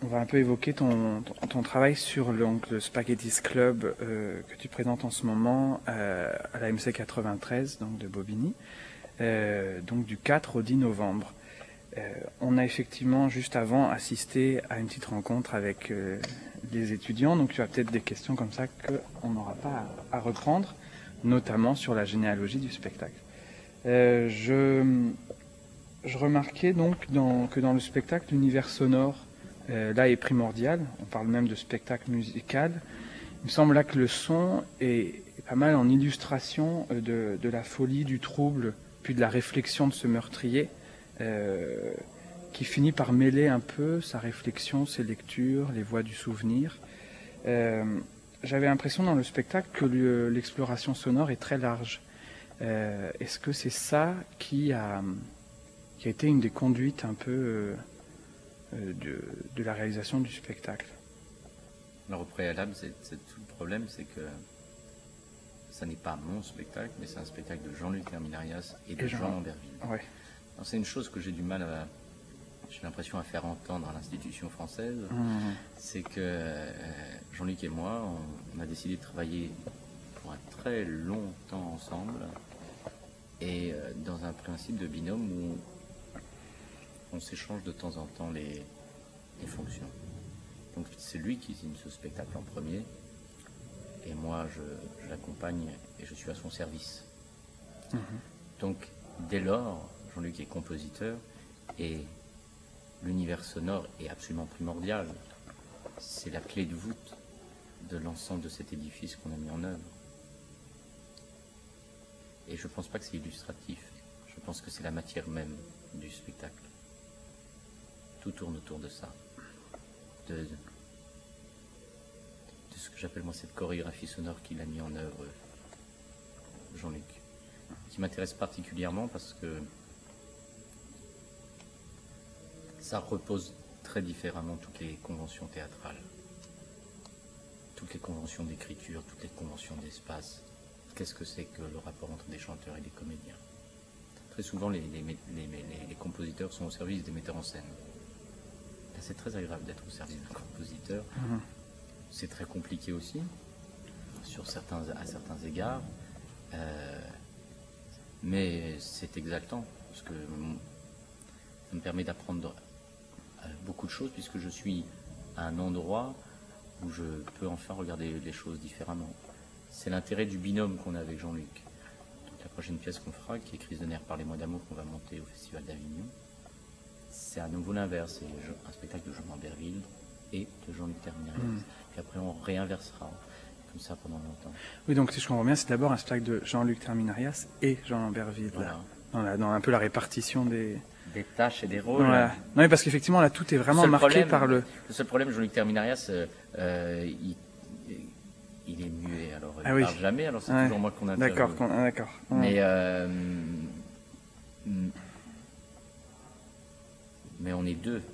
on va un peu évoquer ton travail sur le Spaghetti's Club que tu présentes en ce moment à la MC 93, donc de Bobigny, donc du 4 au 10 novembre. On a effectivement, juste avant, assisté à une petite rencontre avec les étudiants, donc tu as peut-être des questions comme ça qu'on n'aura pas à reprendre, notamment sur la généalogie du spectacle. Je remarquais donc que dans le spectacle, l'univers sonore, là, est primordial. On parle même de spectacle musical. Il me semble là que le son est pas mal en illustration de la folie, du trouble, puis de la réflexion de ce meurtrier, qui finit par mêler un peu sa réflexion, ses lectures, les voix du souvenir. J'avais l'impression dans le spectacle que l'exploration sonore est très large. Est-ce que c'est ça qui a été une des conduites un peu de la réalisation du spectacle? Alors au préalable, c'est tout le problème, c'est que ça n'est pas mon spectacle, mais c'est un spectacle de Jean-Luc Terminarias et de Jean Lamberville. Ouais. C'est une chose que j'ai du mal j'ai l'impression à faire entendre à l'institution française, c'est que Jean-Luc et moi, on a décidé de travailler pour un très long temps ensemble, et dans un principe de binôme où on s'échange de temps en temps les fonctions. Donc c'est lui qui signe ce spectacle en premier, et moi je l'accompagne et je suis à son service. Donc dès lors, Jean-Luc est compositeur et l'univers sonore est absolument primordial. C'est la clé de voûte de l'ensemble de cet édifice qu'on a mis en œuvre. Et je ne pense pas que c'est illustratif. Je pense que c'est la matière même du spectacle. Tout tourne autour de ça. De ce que j'appelle moi cette chorégraphie sonore qu'il a mis en œuvre, Jean-Luc. Qui m'intéresse particulièrement parce que ça repose très différemment toutes les conventions théâtrales, toutes les conventions d'écriture, toutes les conventions d'espace. Qu'est-ce que c'est que le rapport entre des chanteurs et des comédiens? Très souvent, les compositeurs sont au service des metteurs en scène. C'est très agréable d'être au service d'un compositeur. C'est très compliqué aussi, à certains égards. Mais c'est exaltant, parce que ça me permet d'apprendre beaucoup de choses, puisque je suis à un endroit où je peux enfin regarder les choses différemment. C'est l'intérêt du binôme qu'on a avec Jean-Luc. Donc la prochaine pièce qu'on fera, qui est Crise de nerfs par les mois d'amour, qu'on va monter au Festival d'Avignon, c'est à nouveau l'inverse. C'est un spectacle de Jean Lamberville et de Jean-Luc Terminarias. Puis après on réinversera, comme ça pendant longtemps. Oui, donc si je comprends bien, c'est d'abord un spectacle de Jean-Luc Terminarias et Jean Lamberville, Voilà. Dans un peu la répartition des tâches et des rôles. Voilà. Non, mais parce qu'effectivement, là, tout est vraiment marqué par le... Le seul problème, Jean-Luc Terminarias, il est muet, alors il ne parle jamais, alors c'est toujours moi qu'on interviewe. D'accord. Mais on est deux.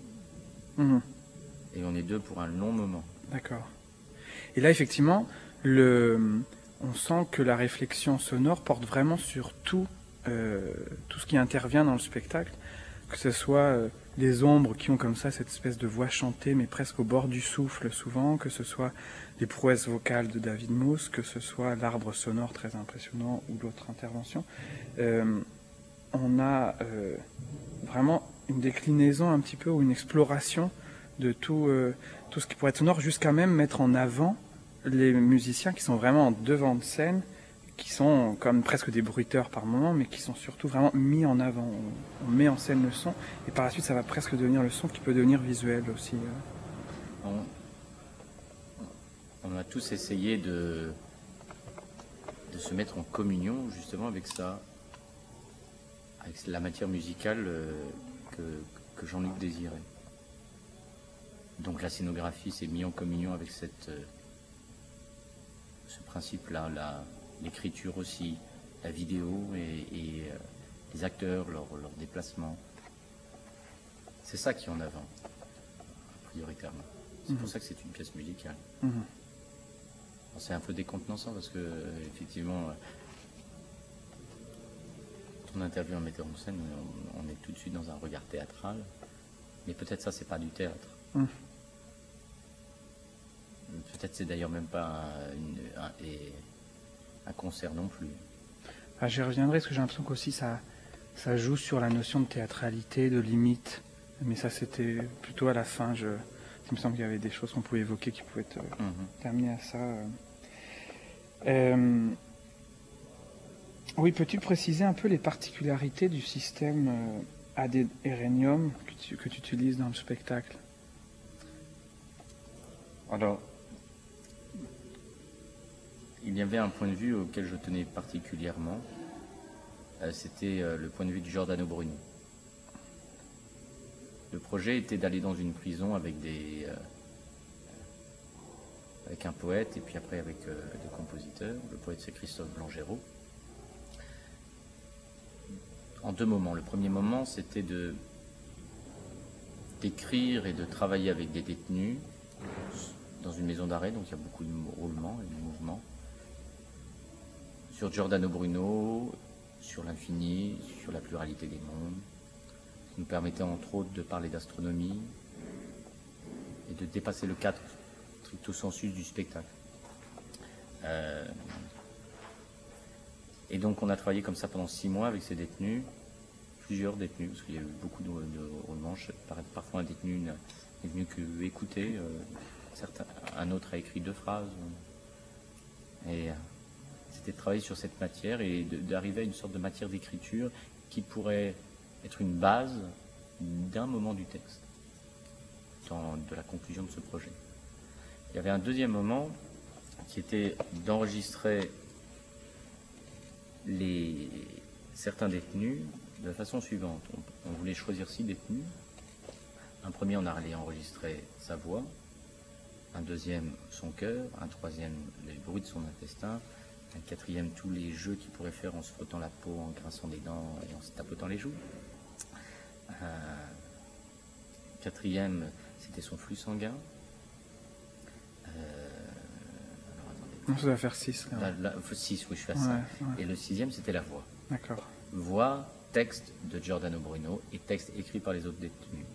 Et on est deux pour un long moment. D'accord. Et là, effectivement, on sent que la réflexion sonore porte vraiment sur tout ce qui intervient dans le spectacle, que ce soit les ombres qui ont comme ça cette espèce de voix chantée, mais presque au bord du souffle souvent, que ce soit les prouesses vocales de David Mousse, que ce soit l'arbre sonore très impressionnant ou d'autres interventions. On a vraiment une déclinaison un petit peu, ou une exploration de tout ce qui pourrait être sonore, jusqu'à même mettre en avant les musiciens qui sont vraiment en devant de scène, qui sont comme presque des bruiteurs par moment, mais qui sont surtout vraiment mis en avant. On met en scène le son, et par la suite ça va presque devenir le son qui peut devenir visuel aussi. On a tous essayé de se mettre en communion justement avec ça, avec la matière musicale que Jean-Luc désirait. Donc la scénographie s'est mise en communion avec ce principe-là, l'écriture aussi, la vidéo et les acteurs, leur déplacement. C'est ça qui est en avant, prioritairement. C'est pour ça que c'est une pièce musicale. C'est un peu décontenançant parce que, effectivement, quand on interviewe un metteur en scène, on est tout de suite dans un regard théâtral. Mais peut-être ça, c'est pas du théâtre. Peut-être c'est d'ailleurs même pas un concert non plus. Ah, j'y reviendrai parce que j'ai l'impression qu'aussi ça joue sur la notion de théâtralité, de limite. Mais ça, c'était plutôt à la fin. Il me semble qu'il y avait des choses qu'on pouvait évoquer qui pouvaient terminer à ça. Oui, peux-tu préciser un peu les particularités du système Ad Renium que tu utilises dans le spectacle? Alors, il y avait un point de vue auquel je tenais particulièrement. C'était le point de vue de Giordano Bruno. Le projet était d'aller dans une prison avec avec un poète et puis après avec des compositeurs. Le poète, c'est Christophe Blangero. En deux moments. Le premier moment, c'était d'écrire et de travailler avec des détenus dans une maison d'arrêt, donc il y a beaucoup de roulements et de mouvements, sur Giordano Bruno, sur l'infini, sur la pluralité des mondes, qui nous permettait entre autres de parler d'astronomie et de dépasser le cadre stricto sensu du spectacle. Et donc on a travaillé comme ça pendant 6 mois avec ces détenus, plusieurs détenus, parce qu'il y a eu beaucoup de roulements. Parfois un détenu n'est venu que écouter, un autre a écrit 2 phrases. Et c'était de travailler sur cette matière et d'arriver à une sorte de matière d'écriture qui pourrait être une base d'un moment du texte, de la conclusion de ce projet. Il y avait un deuxième moment qui était d'enregistrer certains détenus de la façon suivante. On voulait choisir 6 détenus. Un premier, on allait enregistrer sa voix. Un deuxième, son cœur. Un troisième, les bruits de son intestin. Un quatrième, tous les jeux qu'il pourrait faire en se frottant la peau, en grinçant des dents et en se tapotant les joues. Quatrième, c'était son flux sanguin. Non, ça doit faire 6. 6, oui, je fais ça. Ouais. Et le 6e, c'était la voix. D'accord. Voix, texte de Giordano Bruno et texte écrit par les autres détenus.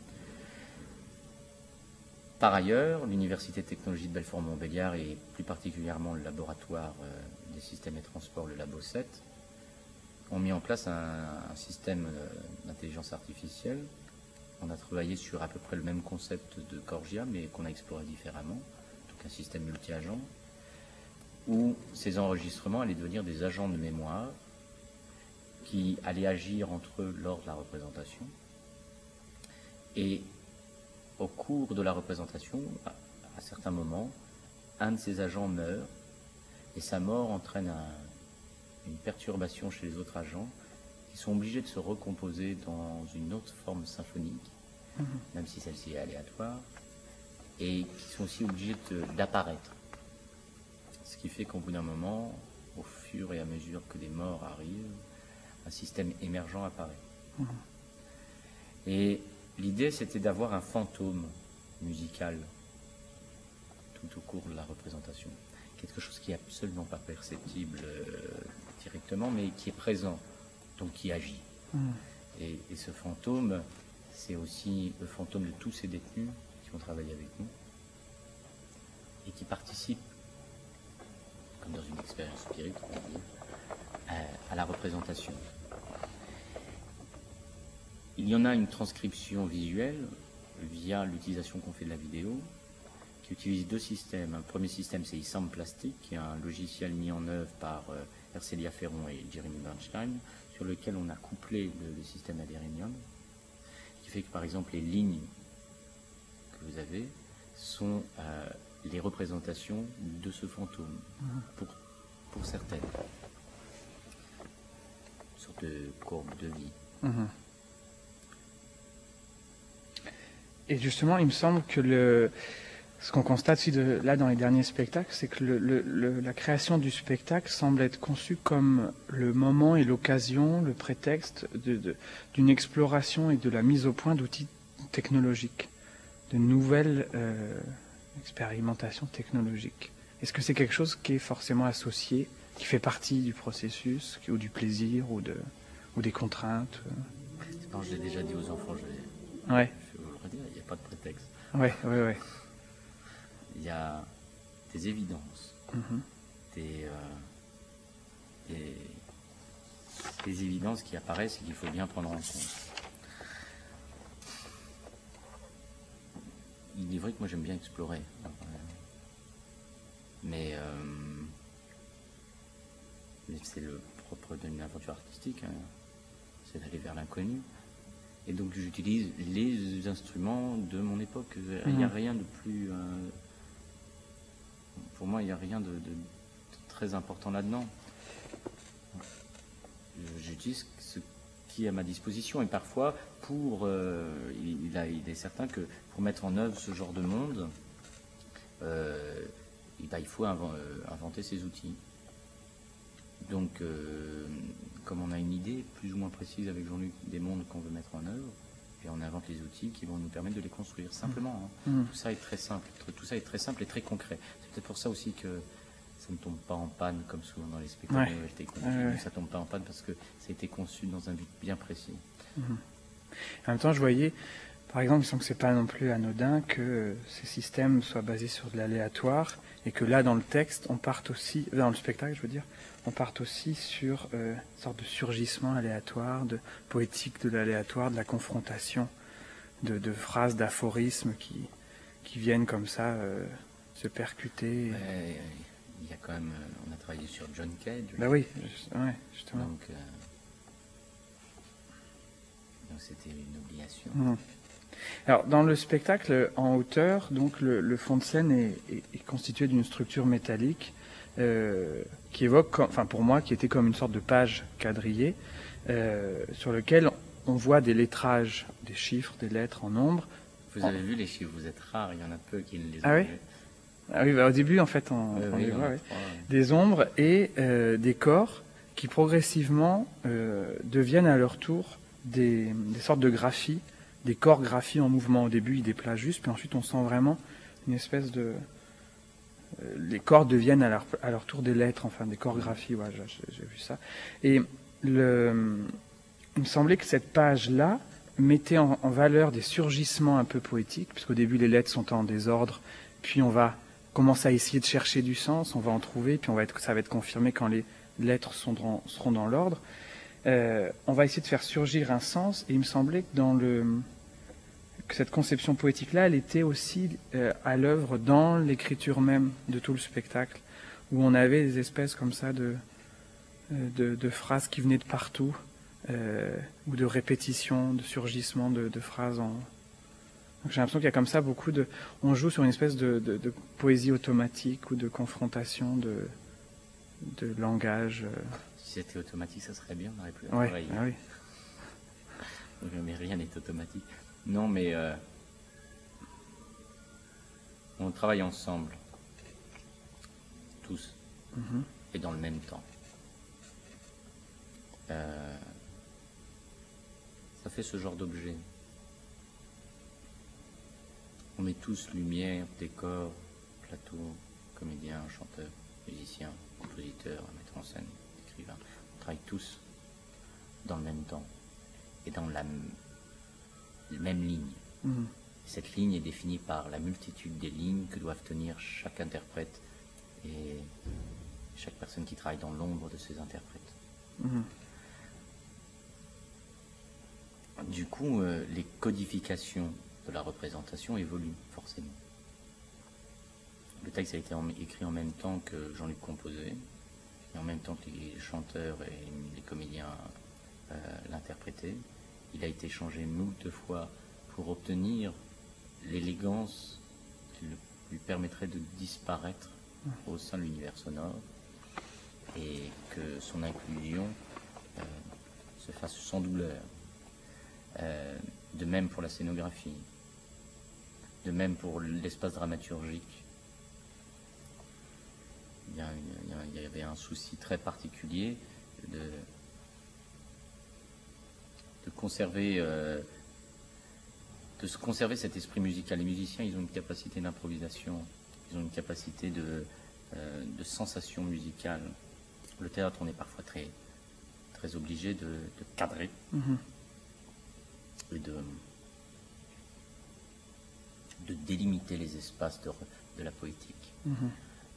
Par ailleurs, l'Université de technologie de Belfort-Montbéliard et plus particulièrement le laboratoire des systèmes et transports, le Labo 7, ont mis en place un système d'intelligence artificielle. On a travaillé sur à peu près le même concept de Corgia, mais qu'on a exploré différemment, donc un système multi-agent, où ces enregistrements allaient devenir des agents de mémoire qui allaient agir entre eux lors de la représentation. Et au cours de la représentation, à certains moments, un de ces agents meurt, et sa mort entraîne une perturbation chez les autres agents, qui sont obligés de se recomposer dans une autre forme symphonique, même si celle-ci est aléatoire, et qui sont aussi obligés d'apparaître. Ce qui fait qu'au bout d'un moment, au fur et à mesure que des morts arrivent, un système émergent apparaît. Et l'idée, c'était d'avoir un fantôme musical tout au cours de la représentation. Quelque chose qui n'est absolument pas perceptible directement, mais qui est présent, donc qui agit. Et ce fantôme, c'est aussi le fantôme de tous ces détenus qui ont travaillé avec nous et qui participent, comme dans une expérience spirituelle, à la représentation. Il y en a une transcription visuelle via l'utilisation qu'on fait de la vidéo, qui utilise 2 systèmes. Un premier système, c'est Isam Plastic, qui est un logiciel mis en œuvre par Ercelia Ferron et Jeremy Bernstein, sur lequel on a couplé le système Ad Renium, qui fait que, par exemple, les lignes que vous avez sont les représentations de ce fantôme, pour certaines. Une sorte de courbe de vie. Et justement, il me semble que ce qu'on constate aussi là dans les derniers spectacles, c'est que la création du spectacle semble être conçue comme le moment et l'occasion, le prétexte d'une exploration et de la mise au point d'outils technologiques, de nouvelles expérimentations technologiques. Est-ce que c'est quelque chose qui est forcément associé, qui fait partie du processus, ou du plaisir, ou des contraintes Je l'ai déjà dit aux enfants, ouais. Il n'y a pas de prétexte. Ouais. Il y a des évidences, des évidences qui apparaissent et qu'il faut bien prendre en compte. Il est vrai que moi j'aime bien explorer, mais c'est le propre d'une aventure artistique, hein, c'est d'aller vers l'inconnu. Et donc j'utilise les instruments de mon époque. Il n'y a rien de plus... pour moi, il n'y a rien de très important là-dedans. J'utilise ce qui est à ma disposition. Et parfois, il est certain que pour mettre en œuvre ce genre de monde, il faut inventer ses outils. Donc, comme on a une idée plus ou moins précise avec Jean-Luc des mondes qu'on veut mettre en œuvre, et on invente les outils qui vont nous permettre de les construire simplement. Hein. Tout ça est très simple, et très concret. C'est peut-être pour ça aussi que ça ne tombe pas en panne comme souvent dans les spectacles de nouvelles techniques. Ça ne tombe pas en panne parce que ça a été conçu dans un but bien précis. En même temps, je voyais, par exemple, il semble que c'est pas non plus anodin que ces systèmes soient basés sur de l'aléatoire et que là, dans le texte, on parte aussi, dans le spectacle, je veux dire, on part aussi sur une sorte de surgissement aléatoire, de poétique de l'aléatoire, de la confrontation, de phrases, d'aphorismes qui viennent comme ça se percuter. Il y a quand même, on a travaillé sur John Cage. Ben oui, justement. Donc c'était une obligation. Alors, dans le spectacle en hauteur, donc le fond de scène est constitué d'une structure métallique qui évoque, enfin pour moi, qui était comme une sorte de page quadrillée sur lequel on voit des lettrages, des chiffres, des lettres en nombre. Vous avez vu les chiffres, vous êtes rares, il y en a peu qui les ont vus. Ah oui, bah, au début, en fait, on les voit. Des ombres et des corps qui progressivement deviennent à leur tour des sortes de graphies, des corps graphies en mouvement. Au début, ils déplacent juste, puis ensuite, on sent vraiment une espèce de... les corps deviennent à leur tour des lettres, enfin, des corps graphies. Ouais, j'ai vu ça. Et il me semblait que cette page-là mettait en valeur des surgissements un peu poétiques, puisqu'au début, les lettres sont en désordre, puis on va commencer à essayer de chercher du sens, on va en trouver, puis ça va être confirmé quand les lettres seront dans l'ordre. On va essayer de faire surgir un sens, et il me semblait que cette conception poétique-là, elle était aussi à l'œuvre dans l'écriture même de tout le spectacle, où on avait des espèces comme ça de phrases qui venaient de partout, ou de répétitions, de surgissements de phrases en... Donc j'ai l'impression qu'il y a comme ça beaucoup de... On joue sur une espèce de poésie automatique ou de confrontation de langage. Si c'était automatique, ça serait bien, on n'aurait plus à travailler. Ah oui. Mais rien n'est automatique. Non, mais on travaille ensemble, tous, et dans le même temps. Ça fait ce genre d'objet. On met tous lumière, décor, plateau, comédien, chanteur, musicien, compositeur, metteur en scène, écrivain. On travaille tous dans le même temps et dans la même ligne. Cette ligne est définie par la multitude des lignes que doivent tenir chaque interprète et chaque personne qui travaille dans l'ombre de ces interprètes. Du coup, les codifications de la représentation évolue forcément. Le texte a été écrit en même temps que Jean-Luc composait, et en même temps que les chanteurs et les comédiens l'interprétaient. Il a été changé moult fois pour obtenir l'élégance qui lui permettrait de disparaître au sein de l'univers sonore et que son inclusion se fasse sans douleur. De même pour la scénographie. De même pour l'espace dramaturgique. Il y avait un souci très particulier de conserver cet esprit musical. Les musiciens, ils ont une capacité d'improvisation, ils ont une capacité de sensation musicale. Le théâtre, on est parfois très, très obligé de cadrer et de délimiter les espaces de la poétique.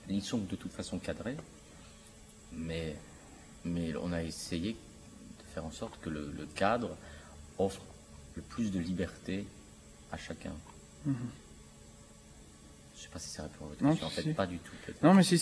ils sont de toute façon cadrés, mais on a essayé de faire en sorte que le cadre offre le plus de liberté à chacun. Je ne sais pas si ça répond à votre question. En fait, pas du tout. Peut-être. Non, mais si.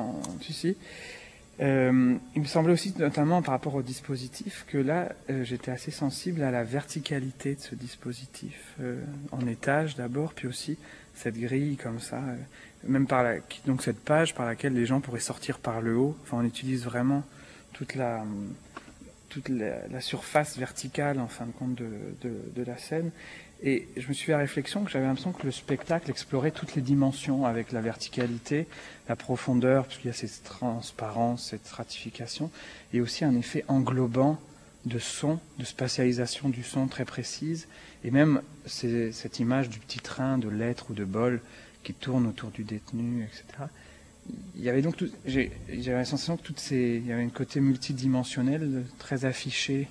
Il me semblait aussi, notamment par rapport au dispositif, que là, j'étais assez sensible à la verticalité de ce dispositif, en étage d'abord, puis aussi cette grille comme ça, donc cette page par laquelle les gens pourraient sortir par le haut. Enfin, on utilise vraiment toute la surface verticale, en fin de compte, de la scène. Et je me suis fait la réflexion que j'avais l'impression que le spectacle explorait toutes les dimensions avec la verticalité, la profondeur, parce qu'il y a cette transparence, cette stratification, et aussi un effet englobant de son, de spatialisation du son très précise, et même cette image du petit train de lettres ou de bols qui tourne autour du détenu, etc. Il y avait donc j'avais la sensation que il y avait un côté multidimensionnel très affiché.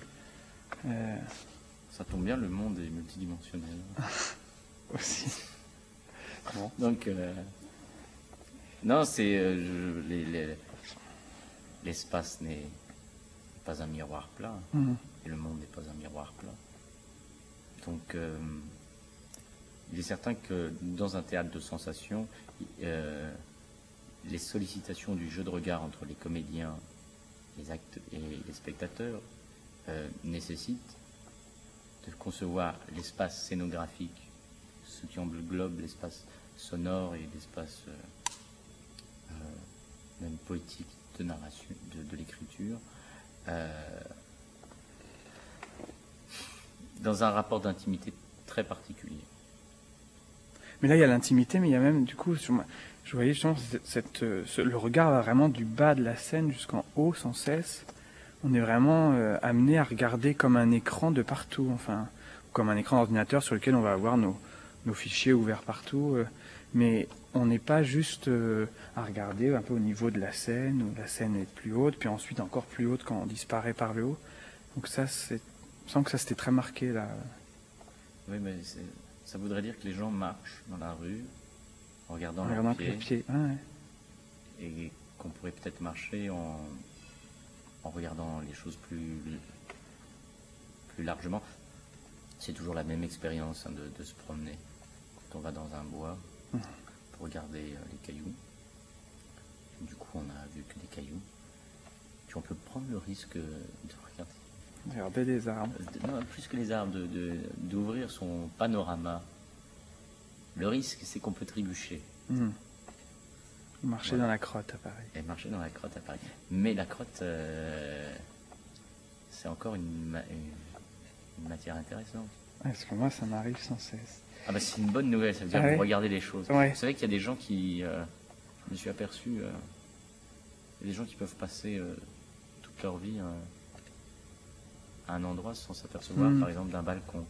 Ça tombe bien, le monde est multidimensionnel. Aussi. Bon. Donc, non, c'est l'espace n'est pas un miroir plat, et le monde n'est pas un miroir plat. Donc, il est certain que dans un théâtre de sensations, les sollicitations du jeu de regard entre les comédiens, les acteurs et les spectateurs nécessitent de concevoir l'espace scénographique, ce qui englobe l'espace sonore et l'espace même poétique de narration, de l'écriture, dans un rapport d'intimité très particulier. Mais là, il y a l'intimité, mais il y a même, du coup, je voyais justement le regard va vraiment du bas de la scène jusqu'en haut sans cesse. On est vraiment amené à regarder comme un écran de partout, enfin, comme un écran d'ordinateur sur lequel on va avoir nos fichiers ouverts partout. Mais on n'est pas juste à regarder un peu au niveau de la scène, où la scène est plus haute, puis ensuite encore plus haute quand on disparaît par le haut. Donc ça, je sens que ça c'était très marqué là. Oui, mais ça voudrait dire que les gens marchent dans la rue en regardant leurs pieds. Ah, ouais. Et qu'on pourrait peut-être marcher en regardant les choses plus largement. C'est toujours la même expérience de se promener. Quand on va dans un bois pour regarder les cailloux, du coup on a vu que des cailloux, puis on peut prendre le risque de regarder les arbres. Non, plus que les arbres, d'ouvrir son panorama. Le risque, c'est qu'on peut trébucher. Marcher dans la crotte à Paris. Et marcher dans la crotte à Paris. Mais la crotte, c'est encore une matière intéressante. Parce que moi, ça m'arrive sans cesse. Ah bah c'est une bonne nouvelle, ça veut dire que vous regardez les choses. Ouais. Vous savez qu'il y a des gens qui, je me suis aperçu, il y a des gens qui peuvent passer toute leur vie à un endroit sans s'apercevoir, par exemple, d'un balcon.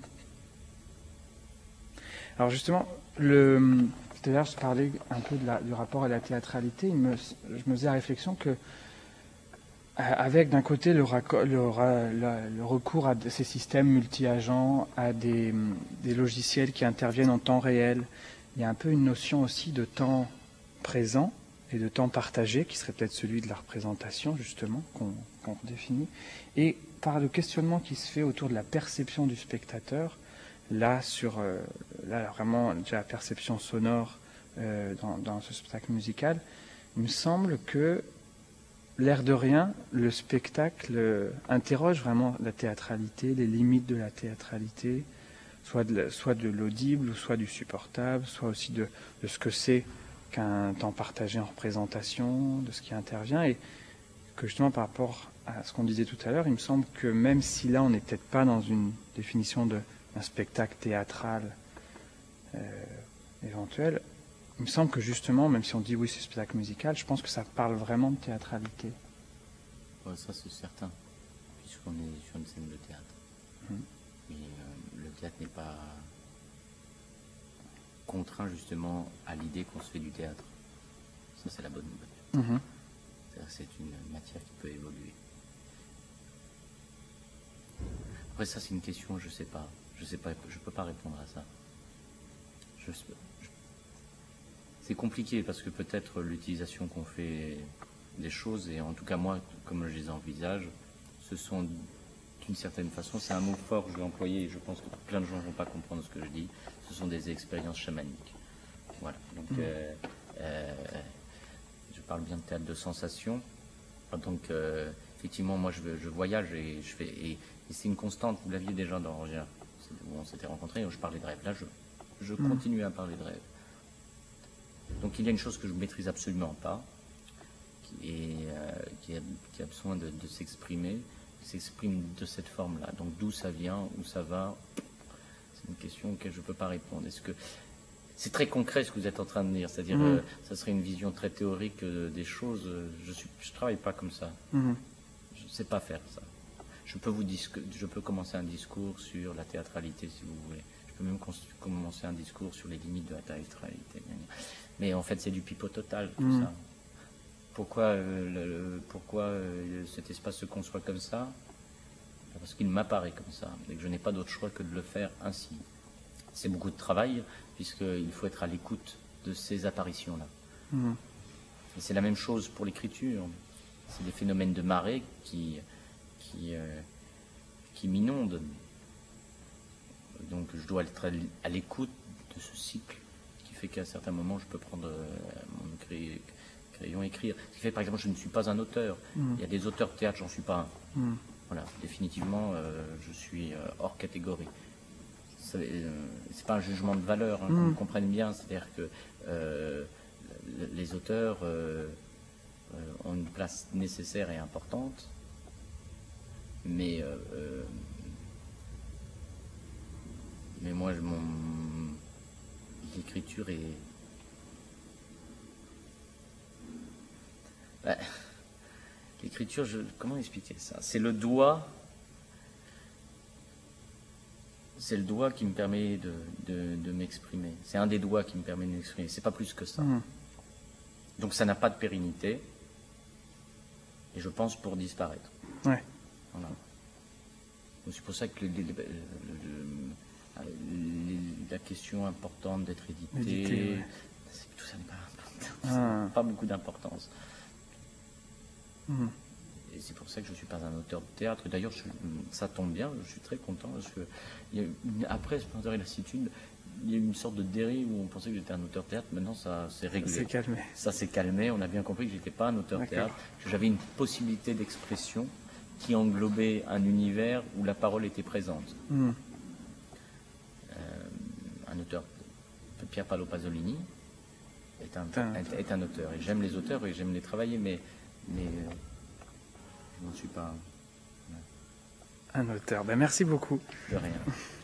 Alors justement, tout à l'heure je parlais un peu du rapport à la théâtralité. Je me faisais la réflexion que avec d'un côté le recours à ces systèmes multi-agents, à des logiciels qui interviennent en temps réel, il y a un peu une notion aussi de temps présent et de temps partagé qui serait peut-être celui de la représentation justement qu'on définit. Et par le questionnement qui se fait autour de la perception du spectateur, là vraiment déjà la perception sonore dans ce spectacle musical, il me semble que l'air de rien, le spectacle interroge vraiment la théâtralité, les limites de la théâtralité, soit de l'audible, ou soit du supportable, soit aussi de ce que c'est qu'un temps partagé en représentation, de ce qui intervient, et que justement par rapport à ce qu'on disait tout à l'heure, il me semble que même si là on n'est peut-être pas dans une définition d'un spectacle théâtral éventuel, il me semble que justement, même si on dit oui c'est spectacle musical, je pense que ça parle vraiment de théâtralité. Ouais, ça c'est certain, puisqu'on est sur une scène de théâtre. Mais le théâtre n'est pas contraint justement à l'idée qu'on se fait du théâtre. Ça c'est la bonne nouvelle. C'est-à-dire que c'est une matière qui peut évoluer. Après ça c'est une question, je sais pas, je peux pas répondre à ça. C'est compliqué parce que peut-être l'utilisation qu'on fait des choses, et en tout cas moi, comme je les envisage, ce sont d'une certaine façon, c'est un mot fort que je vais employer et je pense que plein de gens ne vont pas comprendre ce que je dis, ce sont des expériences chamaniques. Voilà, donc je parle bien de théâtre de sensations. Donc effectivement, moi je voyage et je fais, et c'est une constante, vous l'aviez déjà dans Angers, où on s'était rencontrés, où je parlais de rêve. Là, je continue à parler de rêve. Donc il y a une chose que je ne maîtrise absolument pas, qui a besoin de s'exprimer, qui s'exprime de cette forme-là. Donc d'où ça vient, où ça va, c'est une question auquel je ne peux pas répondre. Est-ce que c'est très concret ce que vous êtes en train de dire, c'est-à-dire ça serait une vision très théorique des choses. Je ne travaille pas comme ça. Je ne sais pas faire ça. Je peux commencer un discours sur la théâtralité, si vous voulez. Je peux même commencer un discours sur les limites de la théâtralité. Mais en fait, c'est du pipeau total, tout ça. Pourquoi cet espace se conçoit comme ça? Parce qu'il m'apparaît comme ça, et que je n'ai pas d'autre choix que de le faire ainsi. C'est beaucoup de travail, puisqu'il faut être à l'écoute de ces apparitions-là. Et c'est la même chose pour l'écriture. C'est des phénomènes de marée qui m'inondent. Donc je dois être à l'écoute de ce cycle, qui fait qu'à certains moments, je peux prendre mon crayon et écrire. Ce qui fait, par exemple, je ne suis pas un auteur. Il y a des auteurs de théâtre, j'en suis pas un. Voilà, définitivement, je suis hors catégorie. C'est pas un jugement de valeur, hein, qu'on me comprenne bien. C'est-à-dire que les auteurs ont une place nécessaire et importante, mais moi, l'écriture est... l'écriture, comment expliquer ça? C'est le doigt qui me permet de m'exprimer. C'est un des doigts qui me permet de m'exprimer. C'est pas plus que ça. Donc ça n'a pas de pérennité, et je pense pour disparaître. Ouais. Voilà. Donc c'est pour ça que la question importante d'être édité, tout ça n'est pas important. Pas beaucoup d'importance. Et c'est pour ça que je ne suis pas un auteur de théâtre. D'ailleurs, ça tombe bien, je suis très content. Parce que après Splendeur et Lassitude, il y a eu une sorte de dérive où on pensait que j'étais un auteur de théâtre. Maintenant, ça s'est réglé. Ça s'est calmé. Ça s'est calmé. On a bien compris que je n'étais pas un auteur de théâtre, que j'avais une possibilité d'expression qui englobait un univers où la parole était présente. Un auteur, Pier Paolo Pasolini, est un auteur. Et j'aime les auteurs et j'aime les travailler, mais je n'en suis pas un auteur. Ben, merci beaucoup. De rien.